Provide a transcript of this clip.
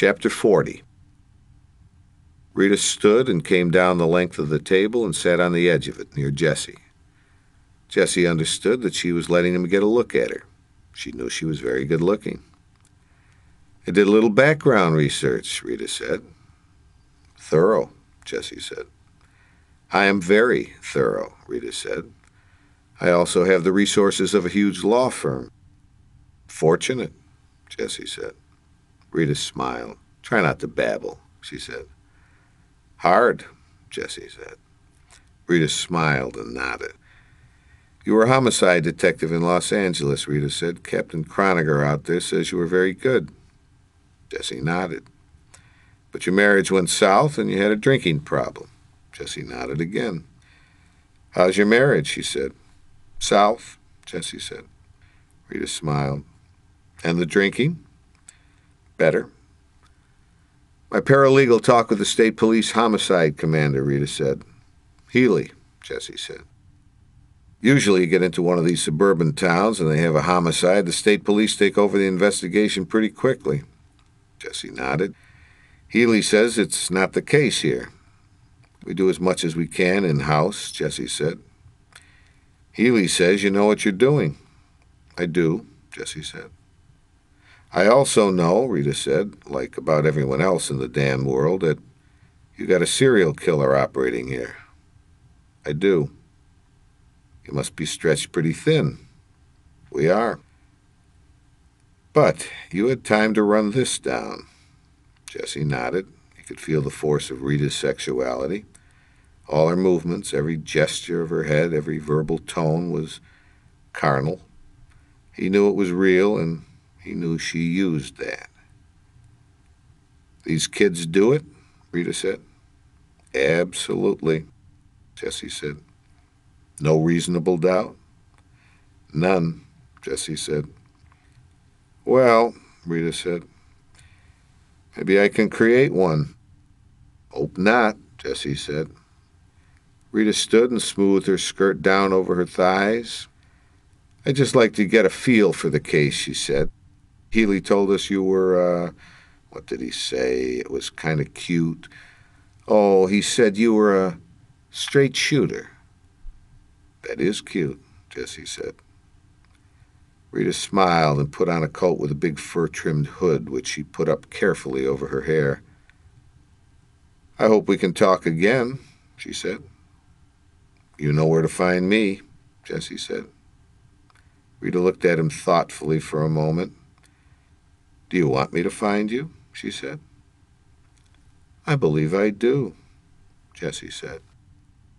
Chapter 40. Rita stood and came down the length of the table and sat on the edge of it, near Jessie. Jessie understood that she was letting him get a look at her. She knew she was very good-looking. "I did a little background research," Rita said. "Thorough," Jessie said. "I am very thorough," Rita said. "I also have the resources of a huge law firm." "Fortunate," Jessie said. Rita smiled. "Try not to babble," she said. "Hard," Jessie said. Rita smiled and nodded. "You were a homicide detective in Los Angeles," Rita said. "Captain Croniger out there says you were very good." Jessie nodded. "But your marriage went south and you had a drinking problem." Jessie nodded again. "How's your marriage?" she said. "South," Jessie said. Rita smiled. "And the drinking?" "Better." "My paralegal talked with the state police homicide commander," Rita said. "Healy," Jessie said. "Usually you get into one of these suburban towns and they have a homicide, the state police take over the investigation pretty quickly." Jessie nodded. "Healy says it's not the case here." "We do as much as we can in-house," Jessie said. "Healy says you know what you're doing." "I do," Jessie said. "I also know," Rita said, like about everyone else in the damn world, "that you got a serial killer operating here." "I do." "You must be stretched pretty thin." "We are." "But you had time to run this down." Jessie nodded. He could feel the force of Rita's sexuality. All her movements, every gesture of her head, every verbal tone was carnal. He knew it was real, and he knew she used that. "These kids do it?" Rita said. "Absolutely," Jessie said. "No reasonable doubt?" "None," Jessie said. "Well," Rita said, "maybe I can create one." "Hope not," Jessie said. Rita stood and smoothed her skirt down over her thighs. "I'd just like to get a feel for the case," she said. "Healy told us you were, what did he say? It was kind of cute. Oh, he said you were a straight shooter." "That is cute," Jessie said. Rita smiled and put on a coat with a big fur-trimmed hood, which she put up carefully over her hair. "I hope we can talk again," she said. "You know where to find me," Jessie said. Rita looked at him thoughtfully for a moment. "Do you want me to find you?" she said. "I believe I do," Jessie said.